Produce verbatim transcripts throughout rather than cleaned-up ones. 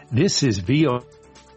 This is V O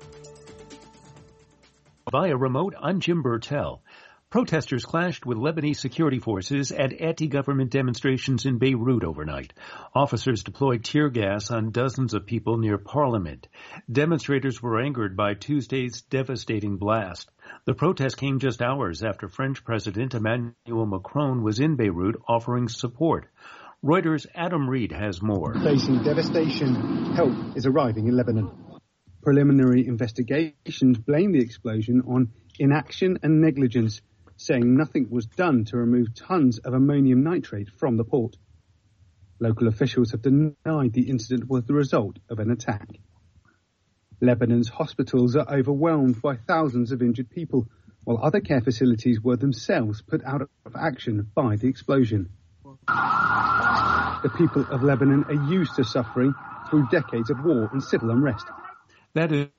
Via remote. I'm Jim Burtell. Protesters clashed with Lebanese security forces at anti-government demonstrations in Beirut overnight. Officers deployed tear gas on dozens of people near Parliament. Demonstrators were angered by Tuesday's devastating blast. The protest came just hours after French President Emmanuel Macron was in Beirut offering support. Reuters' Adam Reed has more. Facing devastation, help is arriving in Lebanon. Preliminary investigations blame the explosion on inaction and negligence, saying nothing was done to remove tons of ammonium nitrate from the port. Local officials have denied the incident was the result of an attack. Lebanon's hospitals are overwhelmed by thousands of injured people, while other care facilities were themselves put out of action by the explosion. The people of Lebanon are used to suffering through decades of war and civil unrest. That is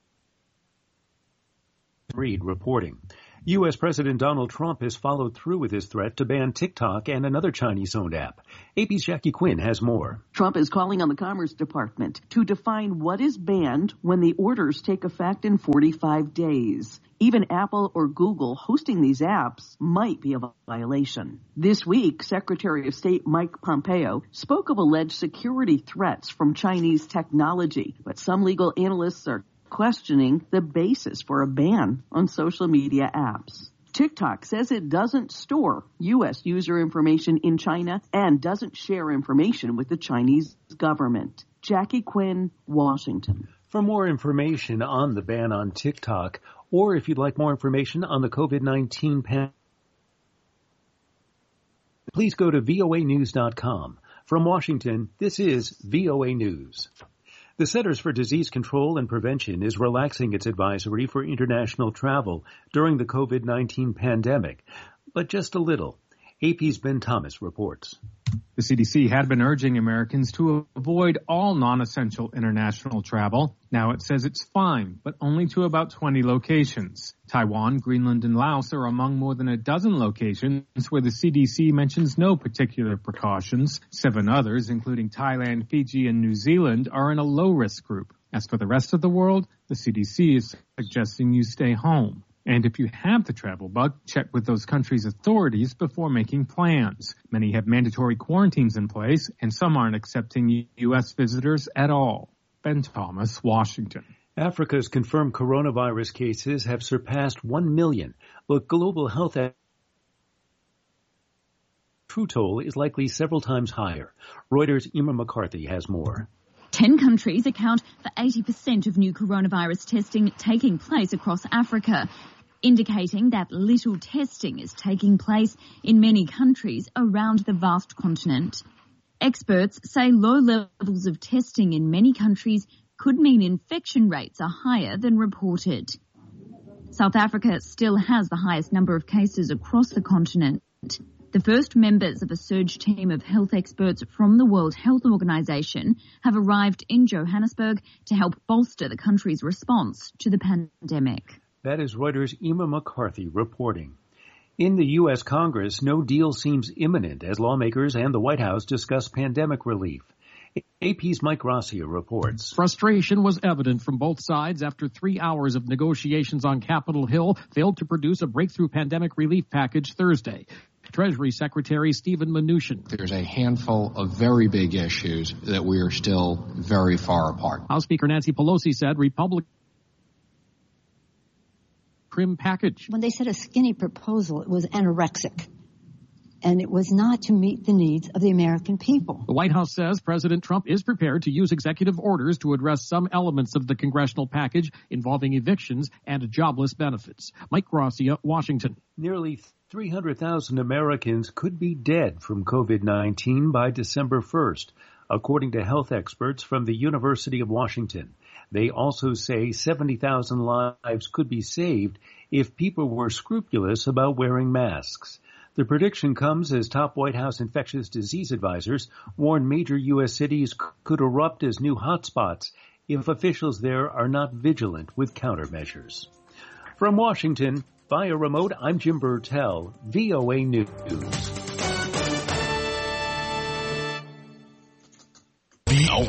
Reed reporting. U S. President Donald Trump has followed through with his threat to ban TikTok and another Chinese-owned app. A P's Jackie Quinn has more. Trump is calling on the Commerce Department to define what is banned when the orders take effect in forty-five days. Even Apple or Google hosting these apps might be a violation. This week, Secretary of State Mike Pompeo spoke of alleged security threats from Chinese technology, but some legal analysts are questioning the basis for a ban on social media apps. TikTok says it doesn't store U S user information in China and doesn't share information with the Chinese government. Jackie Quinn, Washington. For more information on the ban on TikTok, or if you'd like more information on the COVID nineteen pandemic, please go to V O A news dot com. From Washington, this is V O A News. The Centers for Disease Control and Prevention is relaxing its advisory for international travel during the COVID nineteen pandemic, but just a little. A P's Ben Thomas reports. The C D C had been urging Americans to avoid all non-essential international travel. Now it says it's fine, but only to about twenty locations. Taiwan, Greenland, and Laos are among more than a dozen locations where the C D C mentions no particular precautions. Seven others, including Thailand, Fiji, and New Zealand, are in a low-risk group. As for the rest of the world, the C D C is suggesting you stay home. And if you have the travel bug, check with those countries' authorities before making plans. Many have mandatory quarantines in place, and some aren't accepting U S visitors at all. Ben Thomas, Washington. Africa's confirmed coronavirus cases have surpassed one million, but global health true toll is likely several times higher. Reuters' Emma McCarthy has more. Ten countries account for eighty percent of new coronavirus testing taking place across Africa, indicating that little testing is taking place in many countries around the vast continent. Experts say low levels of testing in many countries could mean infection rates are higher than reported. South Africa still has the highest number of cases across the continent. The first members of a surge team of health experts from the World Health Organization have arrived in Johannesburg to help bolster the country's response to the pandemic. That is Reuters' Emma McCarthy reporting. In the U S. Congress, no deal seems imminent as lawmakers and the White House discuss pandemic relief. A P's Mike Gracia reports. Frustration was evident from both sides after three hours of negotiations on Capitol Hill failed to produce a breakthrough pandemic relief package Thursday. Treasury Secretary Stephen Mnuchin. There's a handful of very big issues that we are still very far apart. House Speaker Nancy Pelosi said Republican trim package. When they said a skinny proposal, it was anorexic. And it was not to meet the needs of the American people. The White House says President Trump is prepared to use executive orders to address some elements of the congressional package involving evictions and jobless benefits. Mike Gracia, Washington. Nearly three hundred thousand Americans could be dead from COVID nineteen by December first, according to health experts from the University of Washington. They also say seventy thousand lives could be saved if people were scrupulous about wearing masks. The prediction comes as top White House infectious disease advisors warn major U S cities c- could erupt as new hotspots if officials there are not vigilant with countermeasures. From Washington, via remote, I'm Jim Burtell, V O A News.